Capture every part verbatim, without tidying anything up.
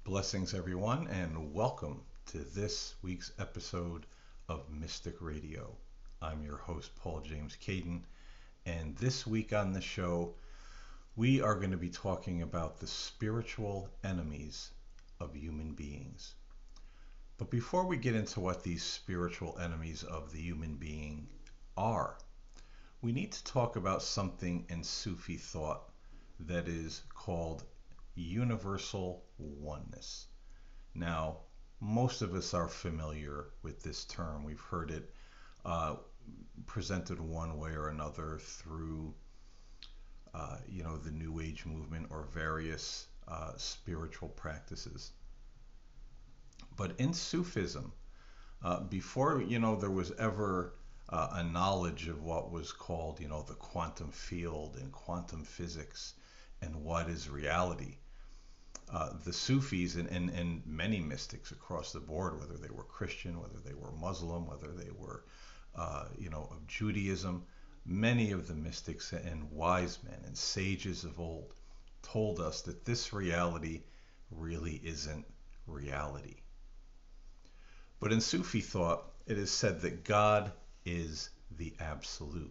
Blessings, everyone, and welcome to this week's episode of Mystic Radio. I'm your host, Paul James Caden, and this week on the show, we are going to be talking about the spiritual enemies of human beings. But before we get into what these spiritual enemies of the human being are, we need to talk about something in Sufi thought that is called universal oneness. Now, most of us are familiar with this term. We've heard it uh, presented one way or another through, uh, you know, the New Age movement or various uh, spiritual practices. But in Sufism, uh, before, you know, there was ever uh, a knowledge of what was called, you know, the quantum field and quantum physics and what is reality, Uh, the Sufis and, and, and many mystics across the board, whether they were Christian, whether they were Muslim, whether they were, uh, you know, of Judaism, many of the mystics and wise men and sages of old told us that this reality really isn't reality. But in Sufi thought, it is said that God is the absolute.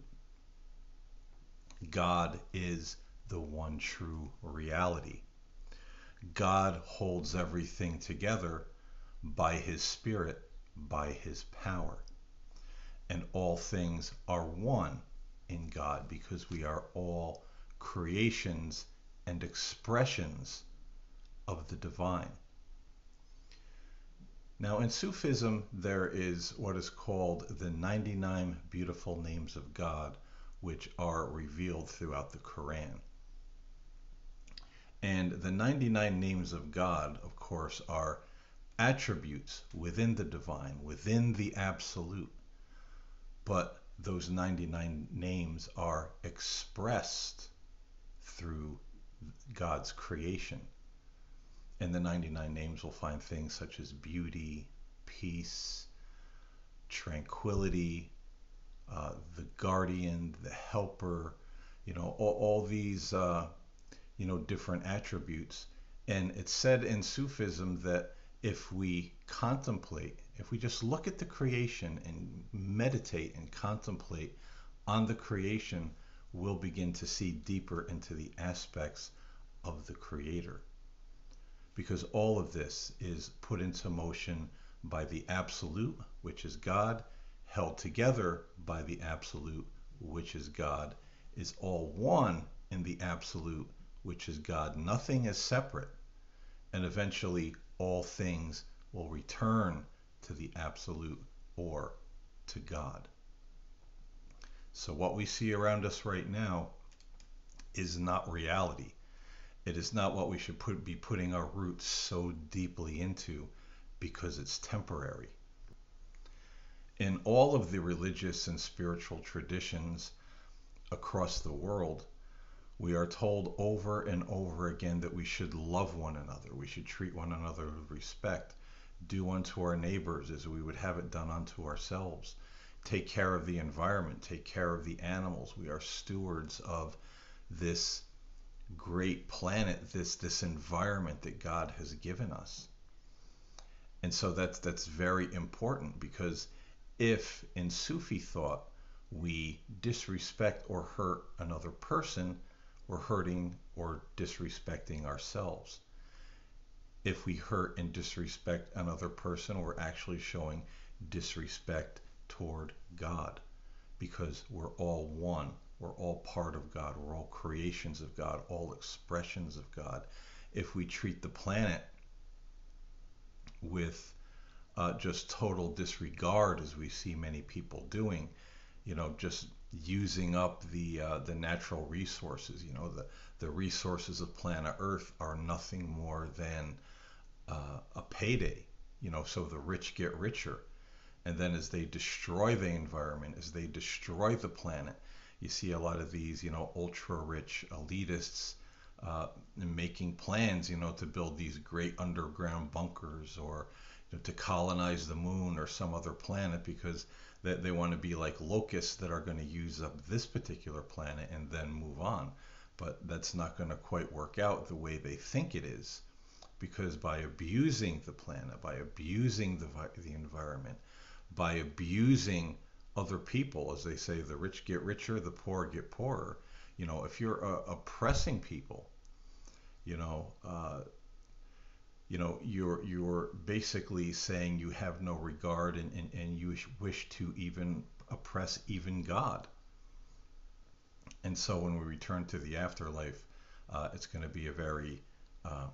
God is the one true reality. God holds everything together by his spirit, by his power. And all things are one in God because we are all creations and expressions of the divine. Now, in Sufism, there is what is called the ninety-nine beautiful names of God, which are revealed throughout the Quran. And the ninety-nine names of God, of course, are attributes within the divine, within the absolute. But those ninety-nine names are expressed through God's creation. And the ninety-nine names will find things such as beauty, peace, tranquility, uh, the guardian, the helper, you know, all, all these uh, you know, different attributes. And it's said in Sufism that if we contemplate, if we just look at the creation and meditate and contemplate on the creation, we'll begin to see deeper into the aspects of the Creator. Because all of this is put into motion by the Absolute, which is God, held together by the Absolute, which is God, is all one in the Absolute, which is God. Nothing is separate. And eventually all things will return to the absolute or to God. So what we see around us right now is not reality. It is not what we should put, be putting our roots so deeply into because it's temporary. In all of the religious and spiritual traditions across the world, we are told over and over again that we should love one another. We should treat one another with respect. Do unto our neighbors as we would have it done unto ourselves. Take care of the environment. Take care of the animals. We are stewards of this great planet, this, this environment that God has given us. And so that's, that's very important, because if in Sufi thought we disrespect or hurt another person, we're hurting or disrespecting ourselves. If we hurt and disrespect another person, we're actually showing disrespect toward God, because we're all one. We're all part of God. We're all creations of God, all expressions of God. If we treat the planet with uh, just total disregard, as we see many people doing, you know, just using up the uh, the natural resources. You know, the the resources of planet Earth are nothing more than uh, a payday. You know, so the rich get richer, and then as they destroy the environment, as they destroy the planet, you see a lot of these, you know, ultra rich elitists uh, making plans, you know, to build these great underground bunkers, or you know, to colonize the moon or some other planet, because that they want to be like locusts that are going to use up this particular planet and then move on. But that's not going to quite work out the way they think it is. because by abusing the planet, by abusing the, the environment, by abusing other people, as they say, the rich get richer, the poor get poorer. You know, if you're uh, oppressing people, you know, uh, you know, you're you're basically saying you have no regard, and, and, and you wish to even oppress even God. And so when we return to the afterlife, uh, it's going to be a very uh,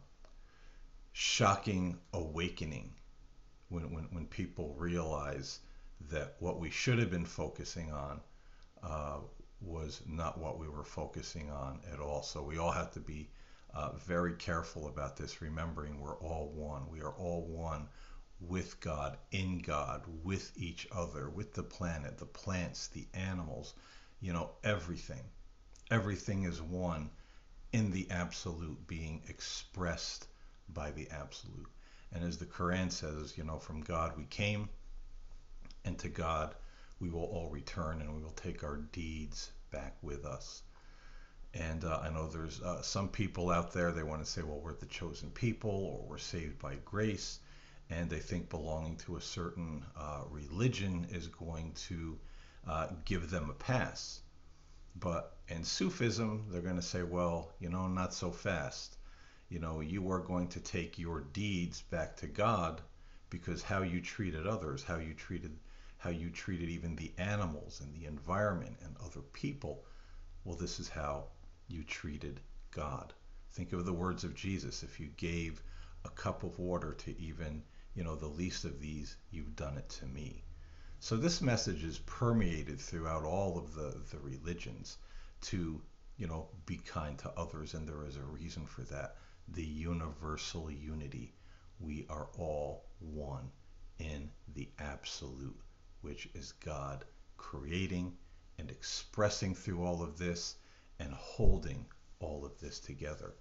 shocking awakening when, when, when people realize that what we should have been focusing on uh, was not what we were focusing on at all. So we all have to be uh, very careful about this, remembering we're all one. We are all one with God, in God, with each other, with the planet, the plants, the animals, you know, everything. Everything is one in the absolute, being expressed by the absolute. And as the Quran says, you know, from God we came, and to God we will all return, and we will take our deeds back with us. And uh, I know there's uh, some people out there, they want to say, well, we're the chosen people, or we're saved by grace, and they think belonging to a certain uh, religion is going to uh, give them a pass. But in Sufism, they're going to say, well, you know, not so fast. You know, you are going to take your deeds back to God, because how you treated others, how you treated how you treated even the animals and the environment and other people, well, this is how you treated God. Think of the words of Jesus. If you gave a cup of water to even, you know, the least of these, you've done it to me. So this message is permeated throughout all of the, the religions to, you know, be kind to others, and there is a reason for that. The universal unity. We are all one in the absolute, which is God creating and expressing through all of this and holding all of this together.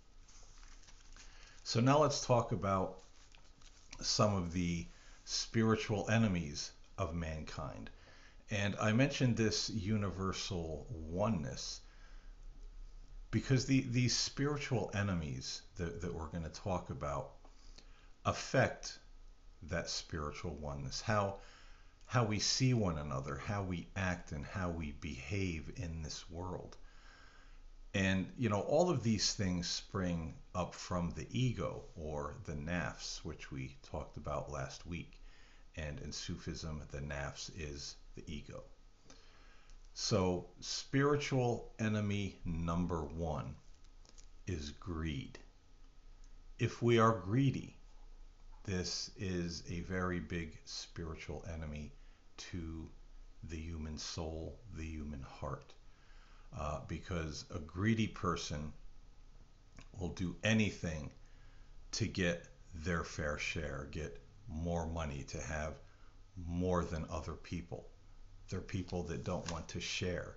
So now let's talk about some of the spiritual enemies of mankind. And I mentioned this universal oneness because the, these spiritual enemies that, that we're going to talk about affect that spiritual oneness, how how we see one another, how we act, and how we behave in this world. And you know, all of these things spring up from the ego, or the nafs, which we talked about last week. And in Sufism, the nafs is the ego. So spiritual enemy number one is greed. If we are greedy, this is a very big spiritual enemy to the human soul, the human heart. Uh, because a greedy person will do anything to get their fair share, get more money, to have more than other people. They're people that don't want to share.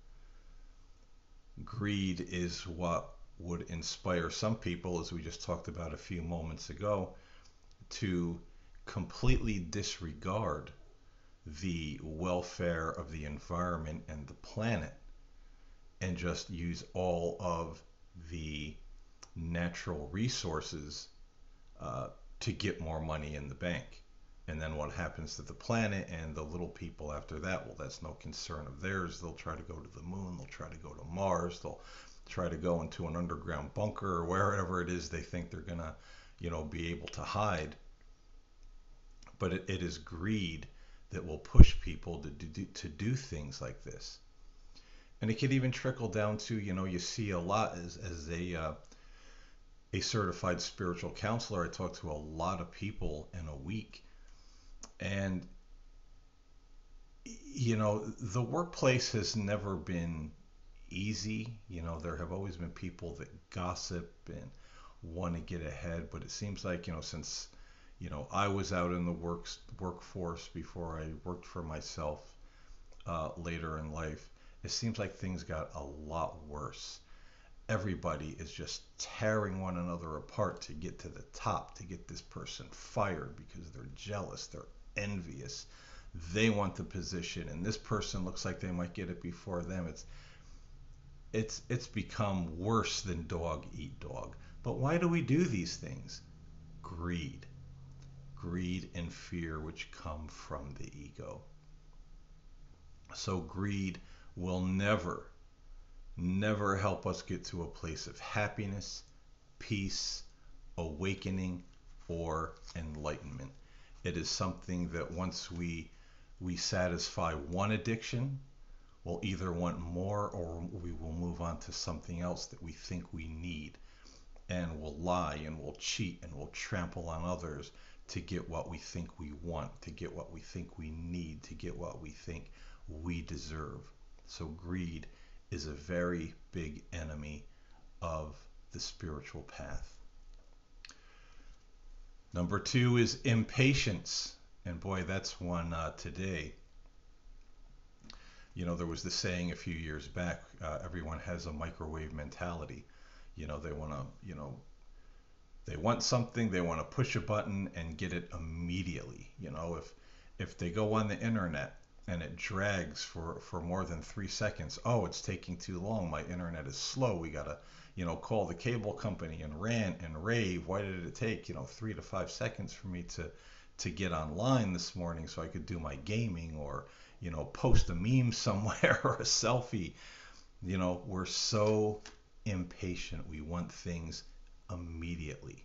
Greed is what would inspire some people, as we just talked about a few moments ago, to completely disregard the welfare of the environment and the planet, and just use all of the natural resources uh, to get more money in the bank. And then what happens to the planet and the little people after that? Well, that's no concern of theirs. They'll try to go to the moon. They'll try to go to Mars. They'll try to go into an underground bunker, or wherever it is they think they're going to, you know, be able to hide. But it, it is greed that will push people to do, to do things like this. And it could even trickle down to, you know, you see a lot as, as a, uh, a certified spiritual counselor. I talk to a lot of people in a week. And, you know, the workplace has never been easy. You know, there have always been people that gossip and want to get ahead. But it seems like, you know, since, you know, I was out in the works, workforce before I worked for myself uh, later in life, it seems like things got a lot worse. Everybody is just tearing one another apart to get to the top, to get this person fired because they're jealous, they're envious, they want the position, and this person looks like they might get it before them. It's it's it's become worse than dog eat dog. But why do we do these things? Greed. Greed and fear, which come from the ego. So greed will never, never help us get to a place of happiness, peace, awakening, or enlightenment. It is something that once we we satisfy one addiction, we'll either want more or we will move on to something else that we think we need. And we'll lie and we'll cheat and we'll trample on others to get what we think we want, to get what we think we need, to get what we think we deserve. So greed is a very big enemy of the spiritual path. Number two is impatience. And boy, that's one uh, today. You know, there was the saying a few years back, uh, everyone has a microwave mentality. You know, they want to, you know, they want something, they want to push a button and get it immediately. You know, if if they go on the internet and it drags for, for more than three seconds, oh, it's taking too long, my internet is slow, we got to, you know, call the cable company and rant and rave. Why did it take, you know, three to five seconds for me to to get online this morning so I could do my gaming or, you know, post a meme somewhere or a selfie? You know, we're so impatient. We want things immediately.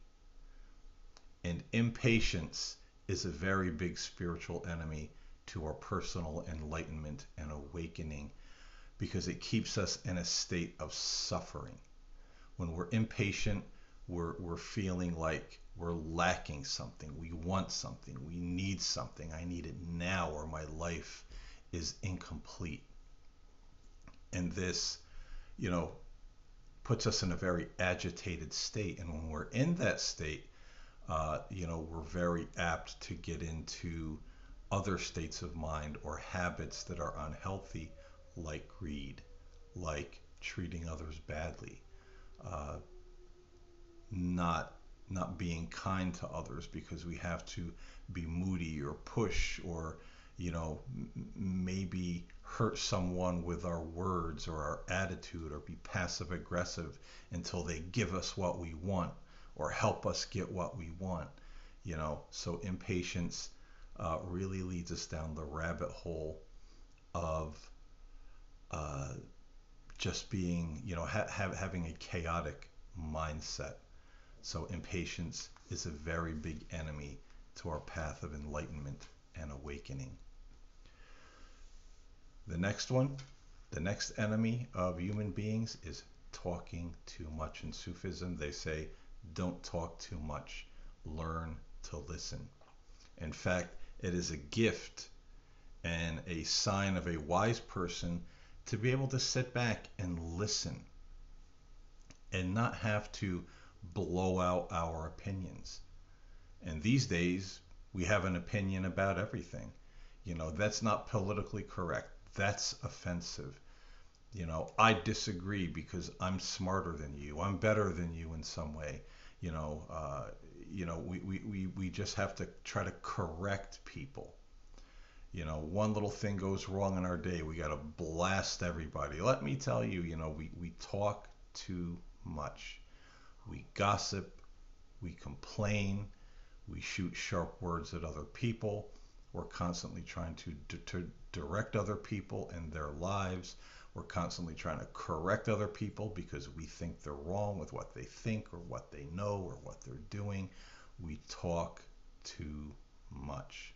And impatience is a very big spiritual enemy to our personal enlightenment and awakening because it keeps us in a state of suffering. When we're impatient, we're, we're feeling like we're lacking something. We want something. We need something. I need it now or my life is incomplete. And this, you know, puts us in a very agitated state. And when we're in that state, uh, you know, we're very apt to get into other states of mind or habits that are unhealthy, like greed, like treating others badly, uh, not not being kind to others because we have to be moody or push or, you know, m- maybe hurt someone with our words or our attitude or be passive aggressive until they give us what we want or help us get what we want. You know, so impatience uh, really leads us down the rabbit hole of uh, just being, you know, ha- ha- having a chaotic mindset. So impatience is a very big enemy to our path of enlightenment and awakening. The next one, the next enemy of human beings is talking too much. In Sufism, they say, don't talk too much, learn to listen. In fact, it is a gift and a sign of a wise person to be able to sit back and listen and not have to blow out our opinions. And these days, we have an opinion about everything. You know, that's not politically correct. That's offensive. You know, I disagree because I'm smarter than you. I'm better than you in some way. You know, uh, you know, we, we, we, we just have to try to correct people. You know, one little thing goes wrong in our day, we got to blast everybody. Let me tell you, you know, we, we talk too much. We gossip, we complain, we shoot sharp words at other people. We're constantly trying to, d- to direct other people in their lives. We're constantly trying to correct other people because we think they're wrong with what they think or what they know or what they're doing. We talk too much.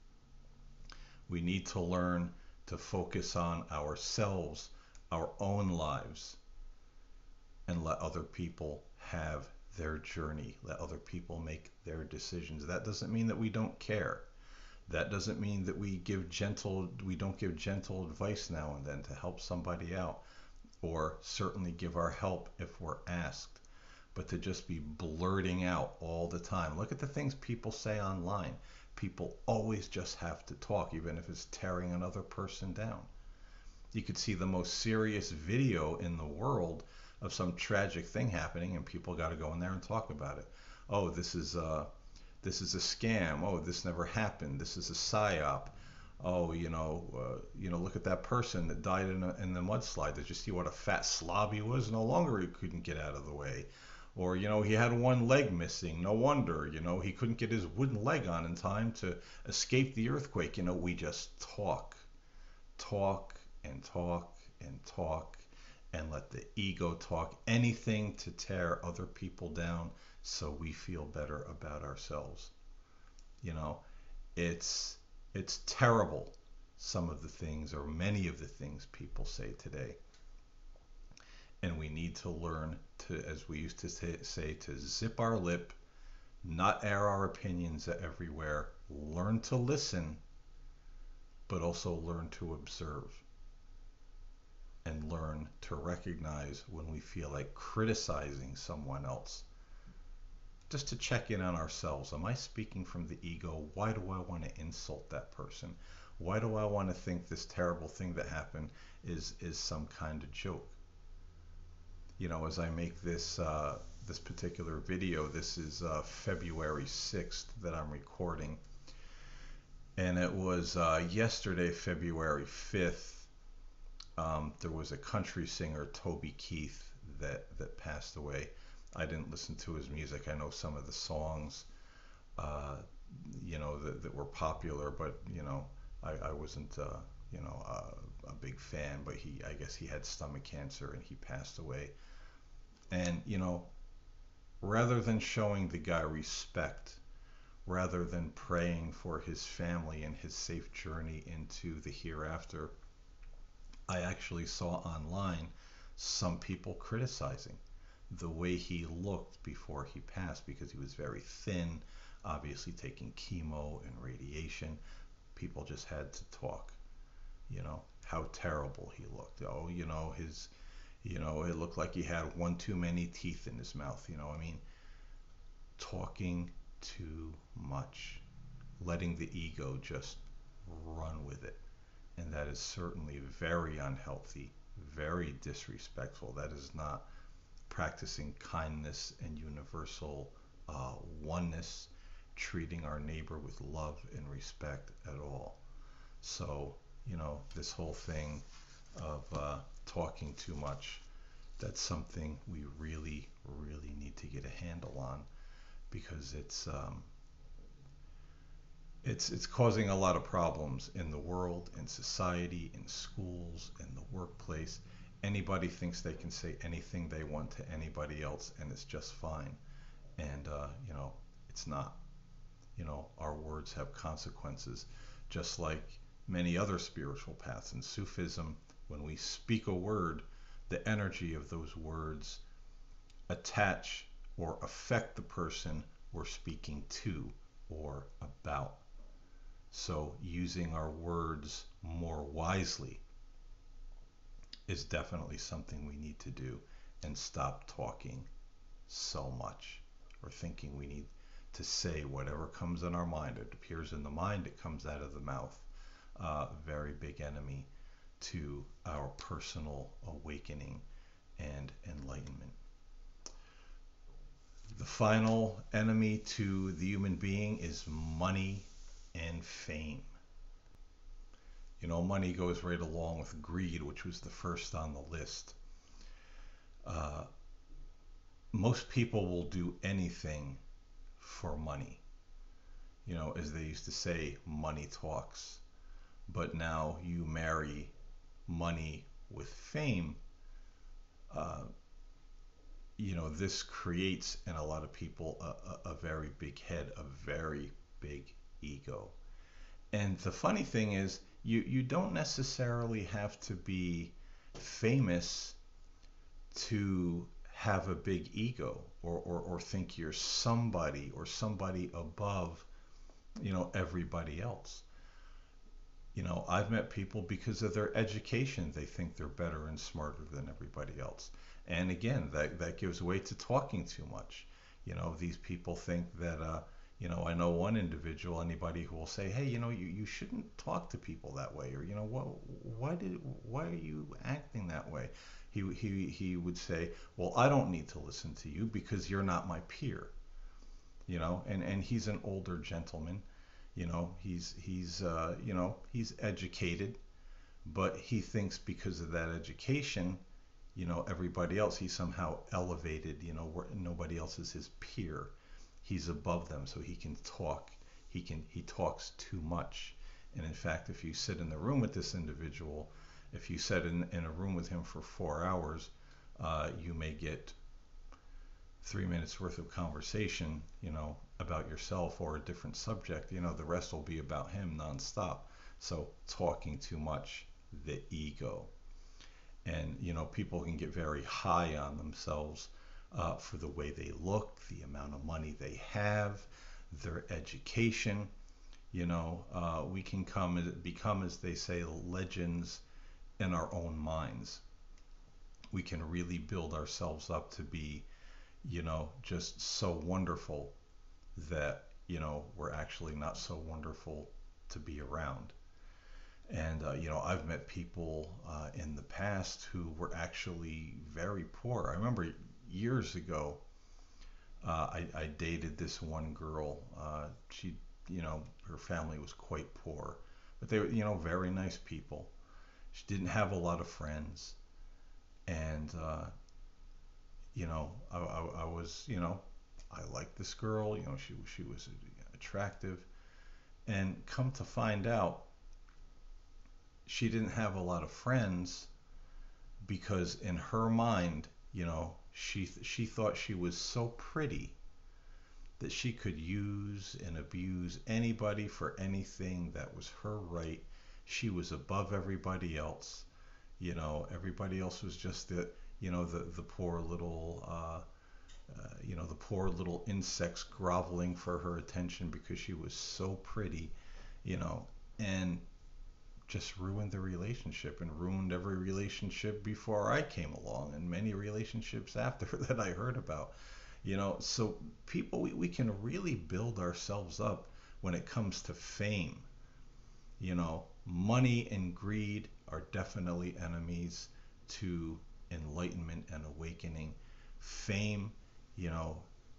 We need to learn to focus on ourselves, our own lives, and let other people have their journey. Let other people make their decisions. That doesn't mean that we don't care. That doesn't mean that we give gentle, we don't give gentle advice now and then to help somebody out, or certainly give our help if we're asked. But to just be blurting out all the time. Look at the things people say online. People always just have to talk, even if it's tearing another person down. You could see the most serious video in the world of some tragic thing happening, and people got to go in there and talk about it. Oh, this is uh, this is a scam. Oh, this never happened. This is a psyop. Oh, you know, uh, you know, look at that person that died in, a, in the mudslide. Did you see what a fat slob he was? No longer he couldn't get out of the way. Or, you know, he had one leg missing. No wonder, you know, he couldn't get his wooden leg on in time to escape the earthquake. You know, we just talk, talk and talk and talk and let the ego talk anything to tear other people down so we feel better about ourselves. You know, it's it's terrible, some of the things or many of the things people say today. And we need to learn to, as we used to say, say to zip our lip, not air our opinions everywhere, learn to listen, but also learn to observe and learn to recognize when we feel like criticizing someone else. Just to check in on ourselves. Am I speaking from the ego? Why do I want to insult that person? Why do I want to think this terrible thing that happened is is some kind of joke? You know, as I make this uh, this particular video, this is uh, February sixth that I'm recording, and it was uh, yesterday, February fifth. Um, there was a country singer, Toby Keith, that that passed away. I didn't listen to his music. I know some of the songs, uh, you know, that, that were popular, but you know, I, I wasn't, uh, you know, uh, a big fan. But he, I guess, he had stomach cancer and he passed away. And you know, rather than showing the guy respect, rather than praying for his family and his safe journey into the hereafter, I actually saw online some people criticizing the way he looked before he passed because he was very thin, obviously taking chemo and radiation. People just had to talk, you know, how terrible he looked. Oh, you know, his, you know, it looked like he had one too many teeth in his mouth. You know, I mean, talking too much, letting the ego just run with it. And that is certainly very unhealthy, very disrespectful. That is not practicing kindness and universal uh, oneness, treating our neighbor with love and respect at all. So, you know, this whole thing of uh, talking too much, that's something we really, really need to get a handle on because it's um, it's it's causing a lot of problems in the world, in society, in schools, in the workplace. Anybody thinks they can say anything they want to anybody else, and it's just fine. And uh, you know, it's not. You know, our words have consequences, just like many other spiritual paths. In Sufism, when we speak a word, the energy of those words attach or affect the person we're speaking to or about. So using our words more wisely is definitely something we need to do and stop talking so much or thinking we need to say whatever comes in our mind. It appears in the mind, it comes out of the mouth. Uh, very big enemy to our personal awakening and enlightenment. The final enemy to the human being is money and fame. You know, money goes right along with greed, which was the first on the list. Uh, most people will do anything for money. You know, as they used to say, money talks. But now you marry money with fame. Uh, you know, this creates in a lot of people a, a, a very big head, a very big ego. And the funny thing is, you, you don't necessarily have to be famous to have a big ego or, or, or think you're somebody or somebody above, you know, everybody else. You know, I've met people because of their education, they think they're better and smarter than everybody else. And again, that, that gives way to talking too much. You know, these people think that, uh, you know, I know one individual, anybody who will say, hey, you know, you, you shouldn't talk to people that way, or, you know, what, why did, why are you acting that way? He, he, he would say, well, I don't need to listen to you because you're not my peer, you know, and, and he's an older gentleman, you know, he's, he's, uh, you know, he's educated, but he thinks because of that education, you know, everybody else. He's somehow elevated, you know, where nobody else is his peer. He's above them, so he can talk. He can he talks too much. And in fact, if you sit in the room with this individual, if you sit in, in a room with him for four hours, uh, you may get three minutes worth of conversation, you know, about yourself or a different subject. You know, the rest will be about him nonstop. So talking too much, the ego. And, you know, people can get very high on themselves uh, for the way they look, the amount of money they have, their education. You know, uh, we can come become, as they say, legends in our own minds. We can really build ourselves up to be, you know, just so wonderful that, you know, we're actually not so wonderful to be around. And, uh, you know, I've met people uh, in the past who were actually very poor. I remember years ago, uh, I, I dated this one girl. Uh, she, you know, her family was quite poor, but they were, you know, very nice people. She didn't have a lot of friends. And, uh, you know, I, I, I was, you know, I liked this girl. You know, she, she was attractive. And come to find out, she didn't have a lot of friends because in her mind, you know, she she thought she was so pretty that she could use and abuse anybody for anything that was her right. She was above everybody else. You know, everybody else was just the, you know, the the poor little, uh, uh, you know, the poor little insects groveling for her attention because she was so pretty, you know, and just ruined the relationship and ruined every relationship before I came along and many relationships after that I heard about. You know, so people, we, we can really build ourselves up when it comes to fame. You know, money and greed are definitely enemies to enlightenment and awakening. Fame, you know,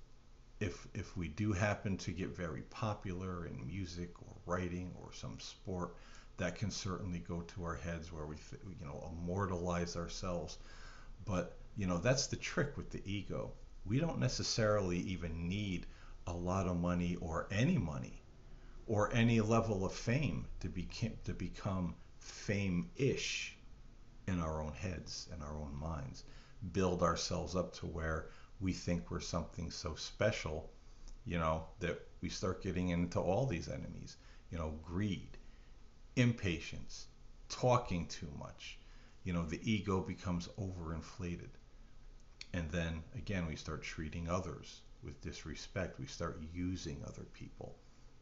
if if we do happen to get very popular in music or writing or some sport, that can certainly go to our heads where we, you know, immortalize ourselves. But, you know, that's the trick with the ego. We don't necessarily even need a lot of money or any money or any level of fame to be to become fame-ish in our own heads, in our own minds. Build ourselves up to where we think we're something so special, you know, that we start getting into all these enemies, you know, greed, impatience, talking too much. You know, the ego becomes overinflated. And then again, we start treating others with disrespect. We start using other people.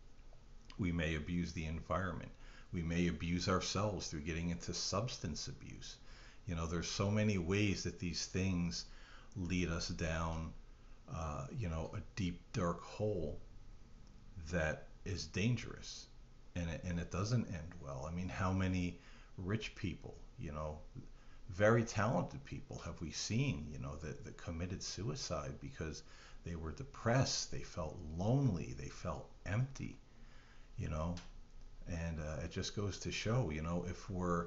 We may abuse the environment. We may abuse ourselves through getting into substance abuse. You know, there's so many ways that these things lead us down, uh, you know, a deep, dark hole that is dangerous. And it, and it doesn't end well. I mean, how many rich people, you know, very talented people have we seen, you know, that, that committed suicide because they were depressed, they felt lonely, they felt empty, you know, and uh, it just goes to show, you know, if we're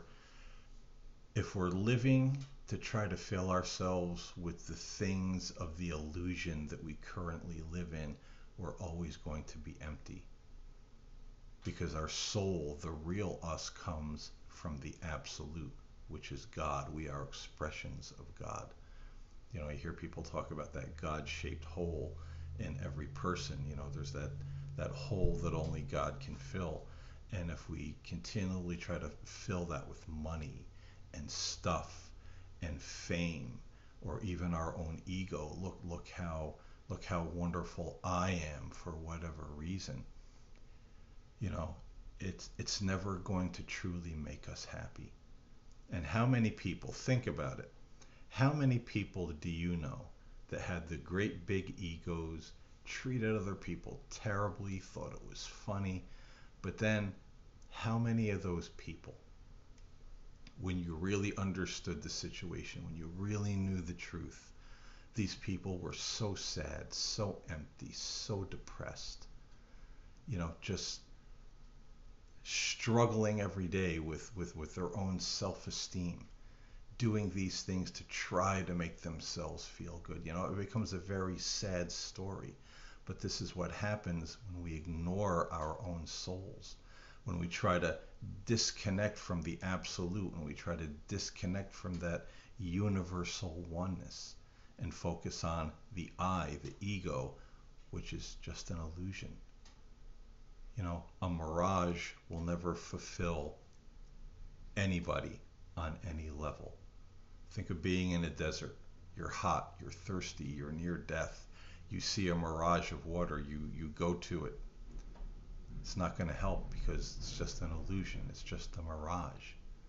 if we're living to try to fill ourselves with the things of the illusion that we currently live in, we're always going to be empty because our soul, the real us, comes from the absolute, which is God. We are expressions of God. You know, I hear people talk about that God-shaped hole in every person. You know, there's that that hole that only God can fill. And if we continually try to fill that with money and stuff and fame, or even our own ego, look look how look how wonderful I am for whatever reason, you know, it's it's never going to truly make us happy. And how many people, think about it, how many people do you know that had the great big egos, treated other people terribly, thought it was funny, but then how many of those people, when you really understood the situation, when you really knew the truth, these people were so sad, so empty, so depressed, you know, just struggling every day with, with, with their own self-esteem, doing these things to try to make themselves feel good. You know, it becomes a very sad story. But this is what happens when we ignore our own souls, when we try to disconnect from the absolute, when we try to disconnect from that universal oneness and focus on the I, the ego, which is just an illusion. You know, a mirage will never fulfill anybody on any level. Think of being in a desert. You're hot, you're thirsty, you're near death. You see a mirage of water, you, you go to it. It's not going to help because it's just an illusion. It's just a mirage.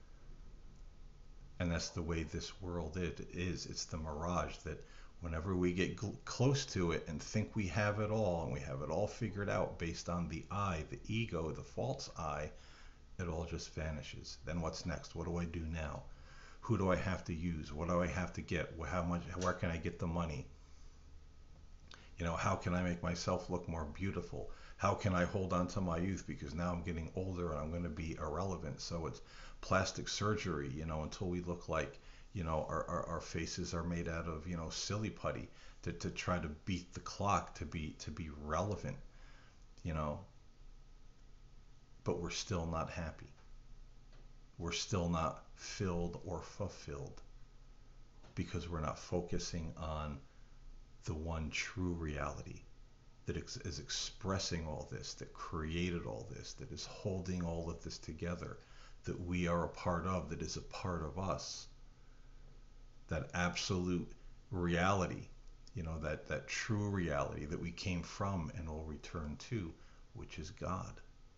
And that's the way this world it is. It's the mirage that whenever we get gl- close to it and think we have it all and we have it all figured out based on the I, the ego, the false I, it all just vanishes. Then what's next? What do I do now? Who do I have to use? What do I have to get? How much? Where can I get the money? You know, how can I make myself look more beautiful? How can I hold on to my youth because now I'm getting older and I'm going to be irrelevant? So it's plastic surgery, you know, until we look like, you know, our, our, our faces are made out of, you know, silly putty to, to try to beat the clock to be to be relevant, you know. But we're still not happy. We're still not filled or fulfilled because we're not focusing on the one true reality that ex- is expressing all this, that created all this, that is holding all of this together, that we are a part of, that is a part of us. That absolute reality, you know, that, that true reality that we came from and will return to, which is God.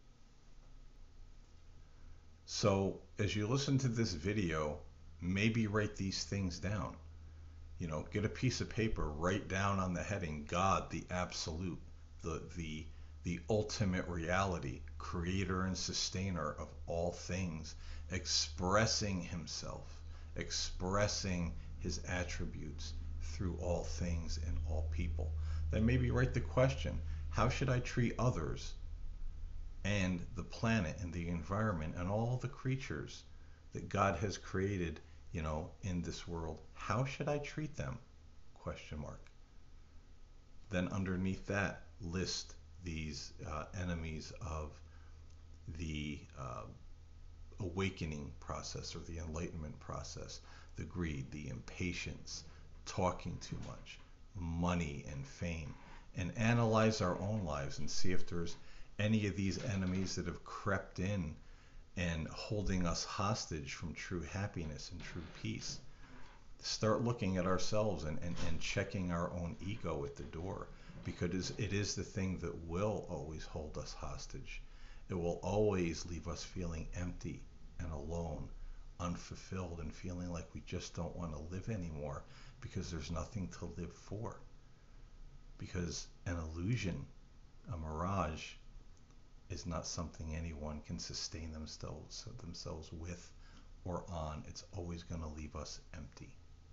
So as you listen to this video, maybe write these things down. You know, get a piece of paper, write down on the heading, God, the absolute, the the the ultimate reality, creator and sustainer of all things, expressing himself, expressing his attributes through all things and all people. Then maybe write the question, how should I treat others and the planet and the environment and all the creatures that God has created, you know, in this world? How should I treat them? Question mark. Then underneath that, list these uh, enemies of the uh, awakening process or the enlightenment process: the greed, the impatience, talking too much, money and fame, and analyze our own lives and see if there's any of these enemies that have crept in and holding us hostage from true happiness and true peace. Start looking at ourselves and, and, and checking our own ego at the door, because it is the thing that will always hold us hostage. It will always leave us feeling empty and alone, unfulfilled, and feeling like we just don't want to live anymore because there's nothing to live for. Because an illusion, a mirage, is not something anyone can sustain themselves themselves with or on. It's always going to leave us empty.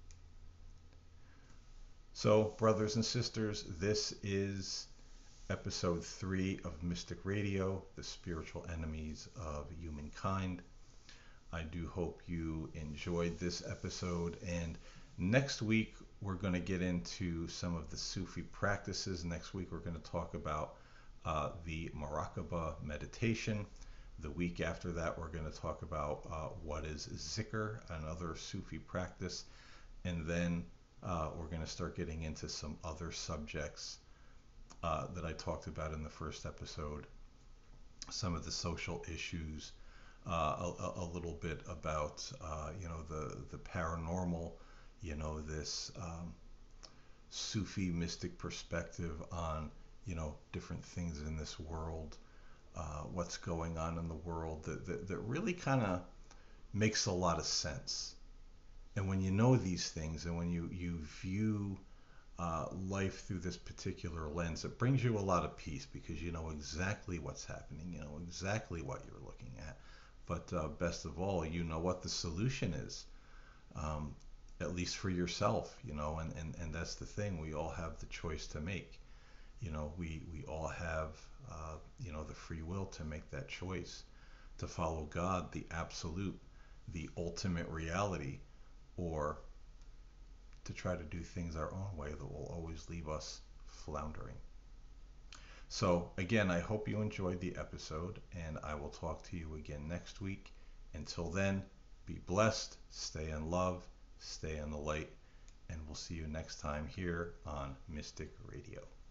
So, brothers and sisters, this is episode three of Mystic Radio, The Spiritual Enemies of Humankind. I do hope you enjoyed this episode, and next week we're going to get into some of the Sufi practices. Next week we're going to talk about uh, the Muraqabah meditation. The week after that we're going to talk about uh, what is zikr, another Sufi practice, and then uh, we're going to start getting into some other subjects uh, that I talked about in the first episode, some of the social issues, uh, a, a little bit about uh, you know the the paranormal, you know this um, Sufi mystic perspective on you know different things in this world, uh, what's going on in the world that that, that really kind of makes a lot of sense. And when you know these things, and when you you view uh, life through this particular lens, it brings you a lot of peace because you know exactly what's happening, you know exactly what you're looking at. But uh, best of all, you know what the solution is, um, at least for yourself, you know, and, and, and that's the thing. We all have the choice to make. You know, we, we all have, uh, you know, the free will to make that choice, to follow God, the absolute, the ultimate reality, or to try to do things our own way that will always leave us floundering. So, again, I hope you enjoyed the episode, and I will talk to you again next week. Until then, be blessed, stay in love, stay in the light, and we'll see you next time here on Mystic Radio.